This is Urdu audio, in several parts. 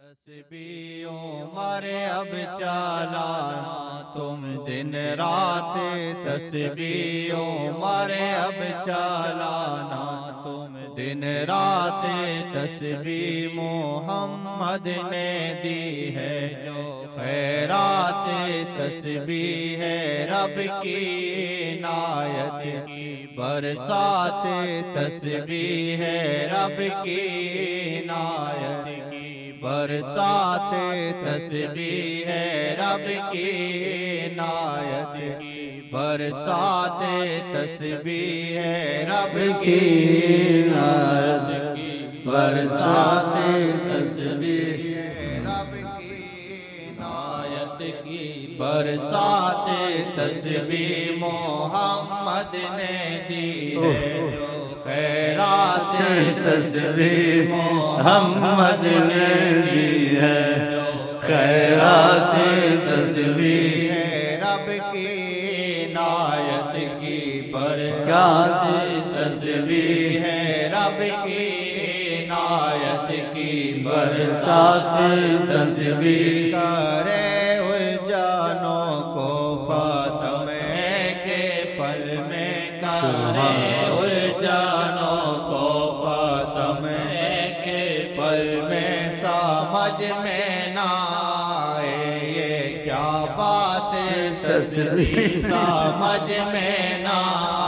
تسبیح عمر اب چالانا تم دن رات تسبیح عمر اب چالانا تم دن رات تسبیح محمد نے دی ہے جو خیرات تسبیح ہے رب کی عنایت کی برسات تسبیح ہے رب کی عنایت کی برسات تسبیح ہے رب کی عنایت کی برسات تسبیح ہے رب کی عنایت کی برسات تسبیح ہے رب کی عنایت کی برسات تسبیح محمد نے دی ہے خیرات تسبیح محمد نے دی ہے خیرات تسبیح رب کی عنایت کی برکات تسبیح رب کی عنایت کی برسات تسبیح کرے الجانوں کو ختم کے پل میں کرے الجانوں کو ختم کے پل میں سمجھ میں نہ آئے یہ کیا بات تسبیح سمجھ میں نہ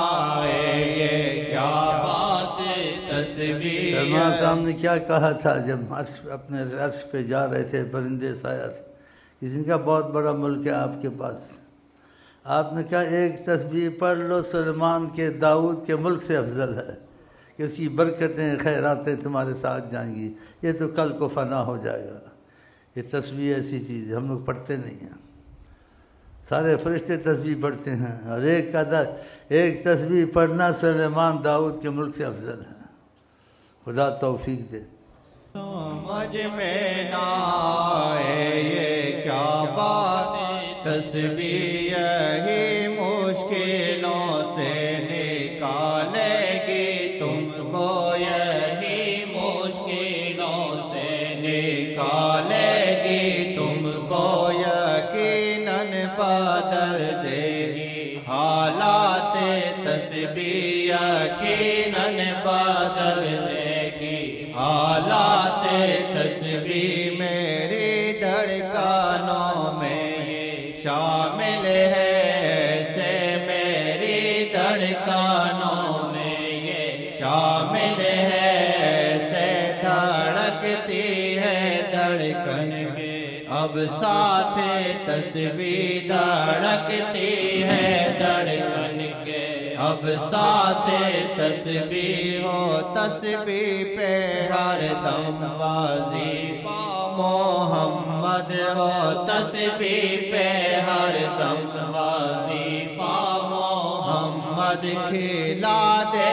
آئے یہ کیا بات تسبیح سلمان صاحب نے کیا کہا تھا جب اپنے عرش پہ جا رہے تھے پرندے سایہ سے کسی کا بہت بڑا ملک ہے آپ کے پاس آپ نے کہا ایک تسبیح پڑھ لو سلیمان کے داؤد کے ملک سے افضل ہے کہ اس کی برکتیں خیراتیں تمہارے ساتھ جائیں گی یہ تو کل کو فنا ہو جائے گا یہ تسبیح ایسی چیز ہے ہم لوگ پڑھتے نہیں ہیں سارے فرشتے تسبیح پڑھتے ہیں اور ایک تسبیح پڑھنا سلیمان داؤد کے ملک سے افضل ہے خدا توفیق دے سمجھ میں نہ آئے یہ کیا بات تسبیح یہی مشکلوں سے نکالے گی تم کو یہی مشکلوں سے نکالے گی تم کو یقیناً بدل دے گی حالات تسبیح یقیناً بدل دے گی حالات تسبیح میری دھڑکنوں میں شامل ہے ایسے میری دھڑکنوں میں یہ شامل ہے ایسے دھڑکتی ہے دھڑکن کے اب ساتھ تسبیح دھڑکتی ہے دھڑکن کے اب ساتھ تسبیح ہو تسبیح پہ ہر دم وظیفہ محمد ہو تسبیح پہ ہر دم وظیفہ محمد کھلا دے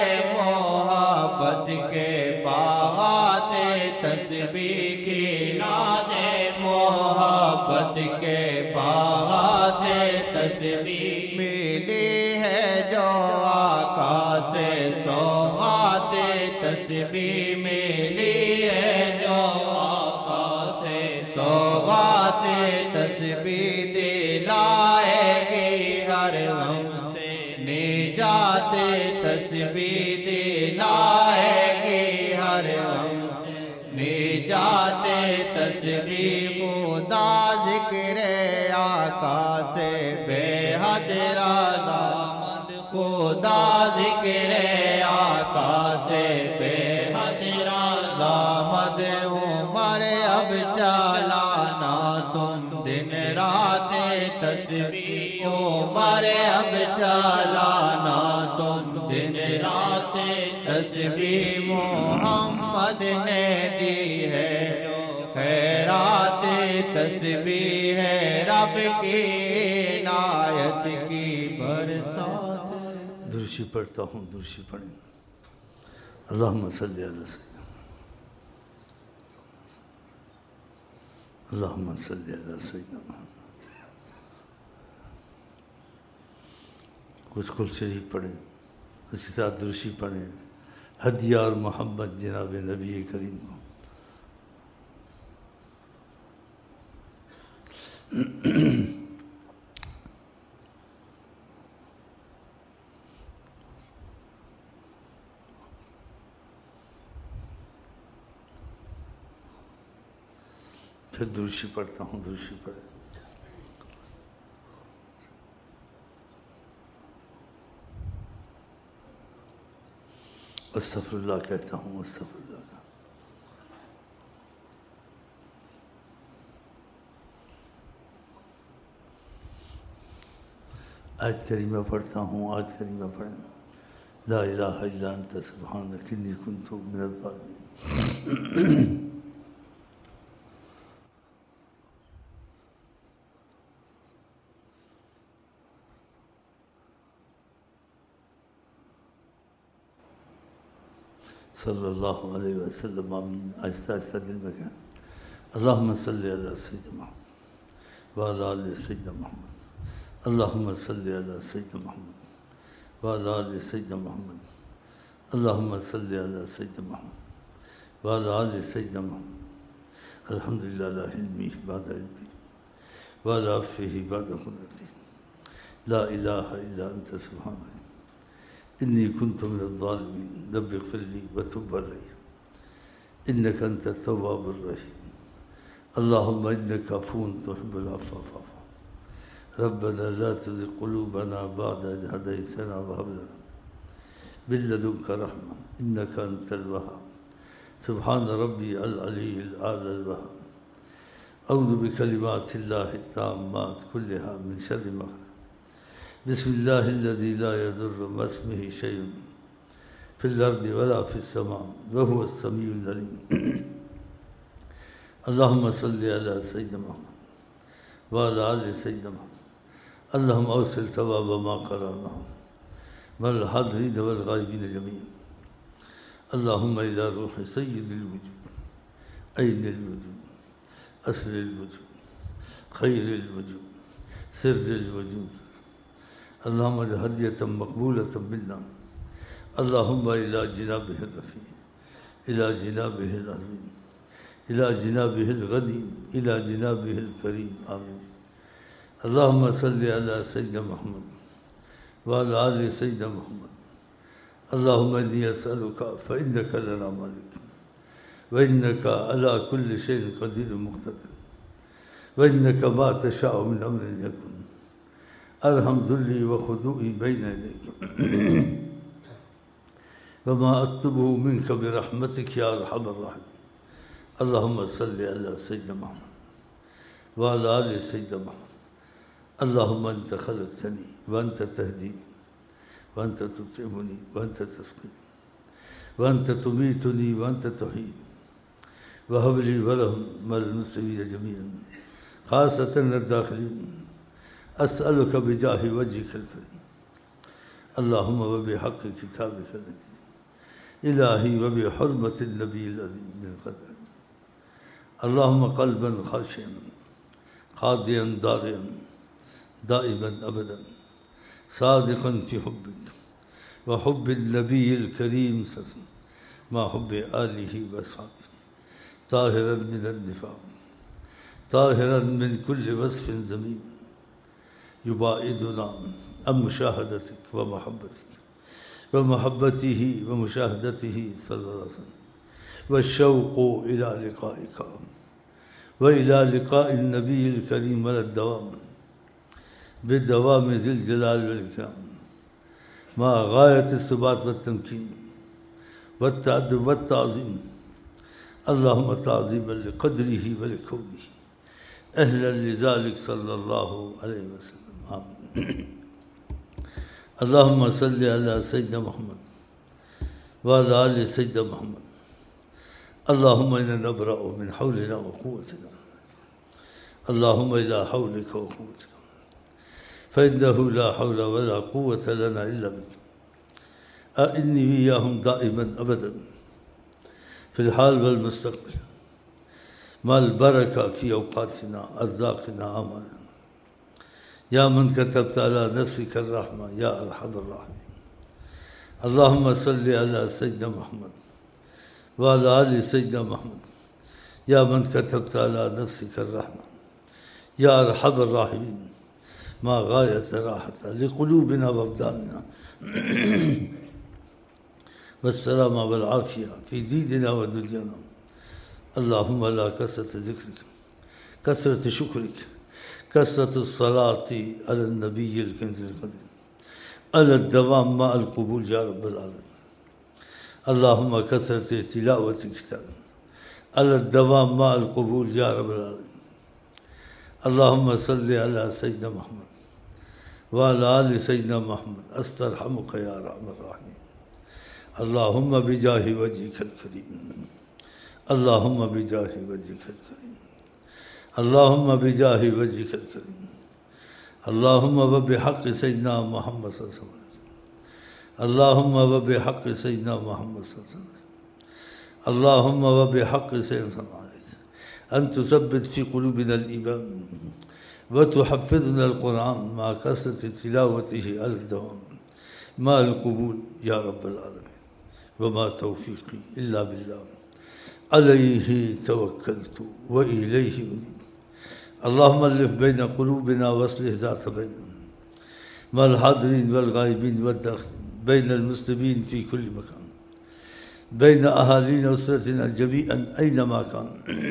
محبت کے باغات تسبیح کھلا دے محبت کے باغات تسبیح ملی ہے جو آقا سے سوغات تسبیح ملی ہے جو آقا سے سوغات تسبیح دلائے گی ہر غم سے نجات تسبیح دلائے گی ہر غم سے نجات تسبیح خدا ذکر آقا سے بے حد رضامند خدا ذکر آقا سے بے حد رضامند عمر اب چالانا تم دن رات تسبیح عمر اب چالانا تم دن رات تسبیح محمد نے دی ہے جو خیرات تسبیح ہے رب کی عنایت کی برسات درشی پڑھتا ہوں درشی پڑھیں اللہم صلی علی سیدنا اللہم صلی علی سیدنا محمد کچھ کل شریف پڑھیں اس کے ساتھ درشی پڑھیں ہدیہ اور محبت جناب نبی کریم کو پھر درشی پڑھتا ہوں، درشی پڑھے۔ استغفر اللہ کہتا ہوں، استغفر اللہ۔ آیت کریمہ پڑھتا ہوں، آیت کریمہ پڑھیں۔ لا الہ الا انت سبحانک انی کنت من الظالمین۔ صلی اللہ علیہ وسلم، آمین۔ آہستہ آہستہ دل میں کہیں، اللہم صلی علی سیدنا محمد وعلی آل سیدنا محمد، اللہم صلی علی سیدنا محمد وعلی آل سیدنا محمد، اللہم صلی علی سیدنا محمد وعلی آل سیدنا محمد، الحمدللہ علی علمہ بعد علمہ وعلی عفوہ بعد قدرتہ، لا الہ الا انت سبحانک انی کنت من الظالمین، رب اغفر لی وتب علی انک انت التواب الرحیم، اللہم انک عفو تحب العفو فاعف عنا، ربنا لا تزغ قلوبنا بعد اذ ہدیتنا وہب لنا من لدنک رحمہ انک انت الوہاب، سبحان ربی العلی الاعلی الوہاب، اعوذ بکلمات اللہ التامات کلہا من شر ما خلق، بسم اللہ الذی لا یضر مع اسمہ شیء فی الارض ولا فی السماء وہو السمیع العلیم، اللہم صلی علی سیدنا محمد وعلی آل سیدنا محمد، اللہم اوصل ثواب ما قرأناه مع الحاضرین والغائبین جميعا، اللہم الی روح سید الوجود عین الوجود اصل الوجود خیر الوجود سر الوجود، اللہم اجعل مقبولة منا، اللہم الی جنابہ الرفیع الی جنابہ العظیم الی جنابہ الغنیم الی جنابہ الکریم، آمین۔ اللہم صلی علی سیدنا محمد وعلی آل سیدنا محمد، اللہم انی اسألک فإنک لنا مالک وإنک علی کل شیء قدیر مقتدر وإنک ما تشاء من امر یکن، ارحم ذلی و خضوعی بین یدیک وما اطلبه منک برحمتک یا ارحم الراحمین، اللہم صلی علی سیدنا محمد وعلی آل سیدنا محمد، اللہم انت خلقتنی وانت تہدینی وانت تطعمنی وانت تسقینی وانت تمیتنی وانت تحیینی وہب لی ولہم المسلمین جميعا خاصة الداخلین، اسألک بجاہ وجہک الکریم، اللہم وبحق کتابک العزیز الہی وبحرمت النبی العظیم ذی القدر، اللہم قلبا خاشعا خاضعا دارعا دائما ابدا صادقا فی حبک وحب النبی الکریم مع حب آلہ واصحابہ، طاہرا من النفاق طاہرا من کل وصف ذمیم، یباعدنا عن مشاہدتک ومحبتہ ومشاہدتہ صلی اللہ علیہ وسلم، والشوق إلى لقائک وإلى لقاء النبی الکریم على الدوام بدوام ذی الجلال والإکرام مع غایت الثبات والتمکین والتأدب والتعظیم، اللہم تعظیما لقدرہ ولکونہ اہلا لذلک صلی اللہ علیہ وسلم، آمین۔ اللہم صلی علی سیدنا محمد وعلی آل سیدنا محمد، اللہم انا نبرأ من حولنا وقوتنا، اللہم الى حولک وقوتک فإنه لا حول ولا قوة لنا إلا بك، أعني وإياهم دائما أبدا في الحال والمستقبل مع البركة في أوقاتنا أرزاقنا أعمالنا، یا من كتبت على نفسك الرحمة یا ارحم الراحمين، اللهم صل على سيدنا محمد وعلى آل سيدنا محمد، یا من كتبت على نفسك الرحمة يا أرحم الراحمين ما غاية راحة لقلوبنا وأبداننا والسلامة والعافية في ديننا ودنيانا. اللهم لا كثرة ذكرك، كثرة شكرك، كثرة الصلاة على النبي الكنز القديم، على الدوام مع القبول يا رب العالمين. اللهم كثرة تلاوة كتابك، على الدوام مع القبول يا رب العالمين. اللهم صل على سيدنا محمد وعلى آل سيدنا محمد استرحمك يا أرحم الراحمين. اللهم بجاه وجهك الكريم، اللهم بجاه وجهك الكريم، اللهم بجاه وجهك الكريم، اللهم وبحق سيدنا محمد صلى الله عليه وسلم، اللهم وبحق سيدنا محمد صلى الله عليه وسلم، اللهم وبحق سيدنا عليك أن تثبت في قلوبنا الإيمان وتحفظنا القرآن مع كثرة تلاوته على الدوام مع القبول يا رب العالمين. وما توفيقي إلا بالله عليه توكلت وإليه أنيب. اللهم ألف بين قلوبنا واصلح ذات بيننا مع الحاضرين والغائبين والداخلين، بين المسلمين في كل مكان، بين أهالينا وأسرتنا جميعا أينما كان،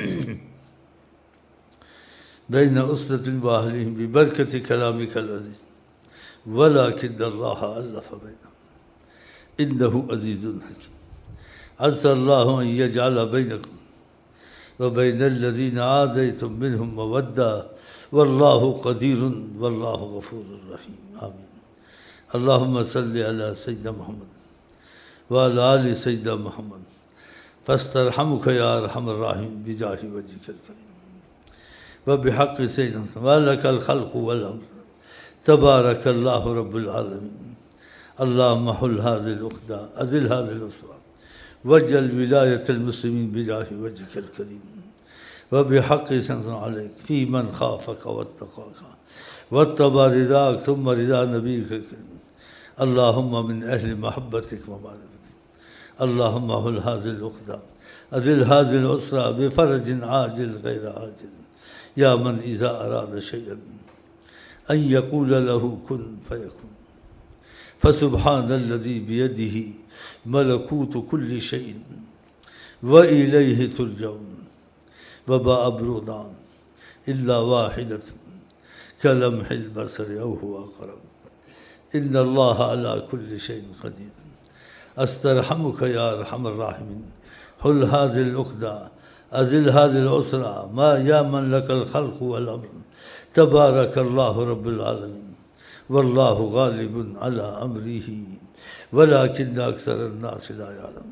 بين أسرة وأهلهم ببركة كلامك العزيز. ولكن الله ألف بينهم إنه عزيز حكيم. عسى الله أن يجعل بينكم وبين الذين عاديتم منهم مودة والله قدير والله غفور رحيم. آمين. اللهم صل على سيدنا محمد وعلى آل سيدنا محمد فاسترحمك يا أرحم الراحمين بجاه وجهك الكريم وبحق سيدنا ولك الخلق والأمر تبارك الله رب العالمين. اللهم حل هذه العقدة أذل هذه الأسرة واجعل ولاية المسلمين بجاه وجهك الكريم وبحق سيدنا عليك في من خافك واتقاك واتبع رضاك ثم رضا نبيك الكريم. اللهم من أهل محبتك ومعرفتك اللهم حل هذه العقدة أذل هذه الأسرة بفرج عاجل غير عاجل يا من إذا أراد شيئا أن يقول له كن فيكون. فسبحان الذي بيده ملكوت كل شيء وإليه ترجعون. وما أبردان إلا واحدة كلمح البصر أو هو أقرب. إن الله على كل شيء قدير. أسترحمك يا أرحم الراحمين حل هذه العقدة أذل هذه الأسرة ما يا من لك الخلق والأمر تبارك الله رب العالمين. والله غالب على أمره ولكن أكثر الناس لا يعلم.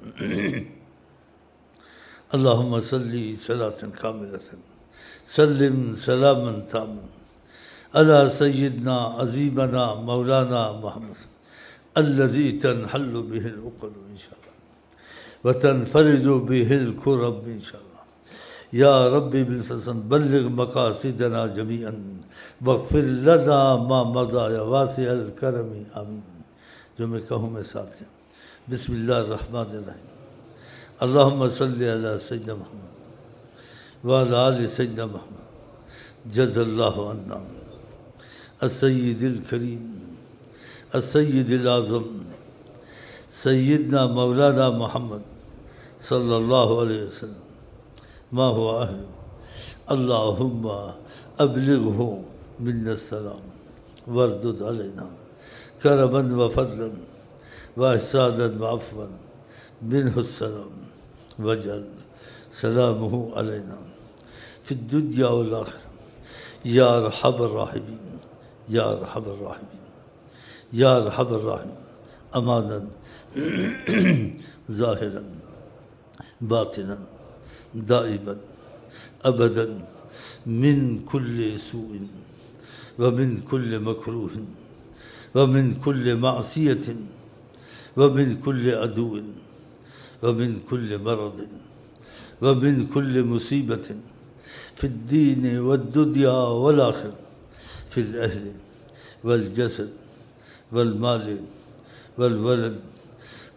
اللهم صل صلاة كاملة سلم سلاما تاما على سيدنا عظيمنا مولانا محمد الذي تنحل به العقد إن شاء الله وتنفرد به الكرب إن شاء الله. يا ربي بالحسن بلغ مقاصدنا جميعا واغفر لنا ما مضى يا واسع الكرم. آمين. جو میں کہوں میں ساتھ کیا. بسم اللہ الرحمن الرحیم. اللهم صل على سيدنا محمد وعلى آل سيدنا محمد. جزا الله عنا السيد الكريم السيد الأعظم سيدنا مولانا محمد صلى الله عليه وسلم ما هو أهله. اللهم أبلغه منا السلام واردد علينا كرما وفضلا وإحسانا وعفوا منه السلام واجعل سلامه علينا في الدنيا والآخرة يا أرحم الراحمين يا أرحم الراحمين يا أرحم الراحمين. أمانا ظاهرا باطنا دائما أبدا من كل سوء ومن كل مكروه ومن كل معصية ومن كل عدو ومن كل مرض ومن كل مصيبة في الدين والدنيا والآخرة في الأهل والجسد والمال والولد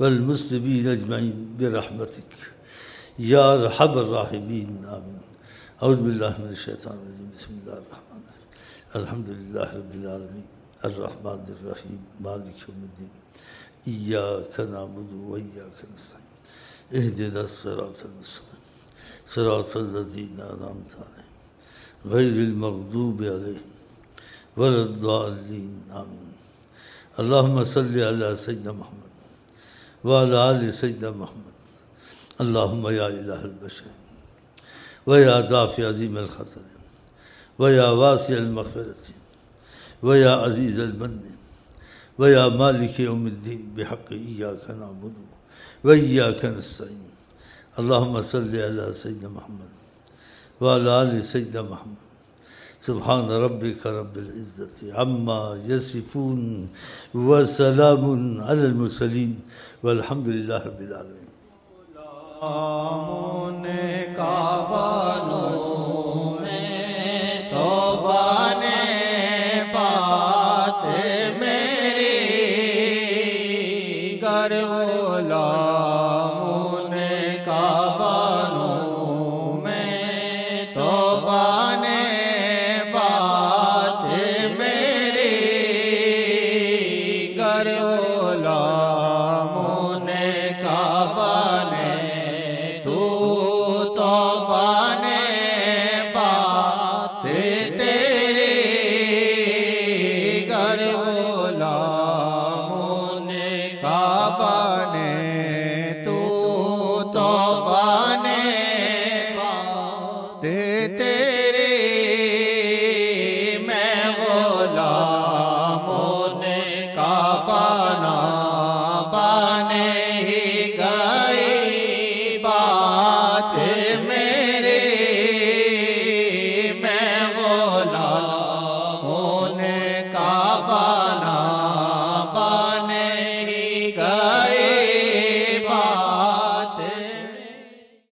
والمسلمين أجمعين برحمتك يا أرحم الراحمين. آمين. اعوذ باللہ من الشیطان الرجیم بسم اللہ الرحمن الرحیم الحمد للہ رب العالمین الرحمن الرحیم مالک یوم الدین ایاک نعبد و ایاک نستعین اہدنا الصراط المستقیم صراط الذین انعمت علیہم غیر المغضوب علیہم ولا الضالین آمین اللہم صلی علی سیدنا محمد وعلی آل سیدنا محمد اللہم یا الہ البشر ویا دافع عظیم الخطر ویا واسع المغفرت ویا عزیز المن ویا مالک یوم الدین بحق ایاک نعبد و ایاک نستعین اللہم صلی علی سیدنا محمد وعلی آل سیدنا محمد سبحان ربک رب العزت عما یصفون وسلام علی المرسلین والحمد للہ رب العالمین کعبانوں میں توبہ نے بات میری گر غلاموں نے کعبانوں میں توبہ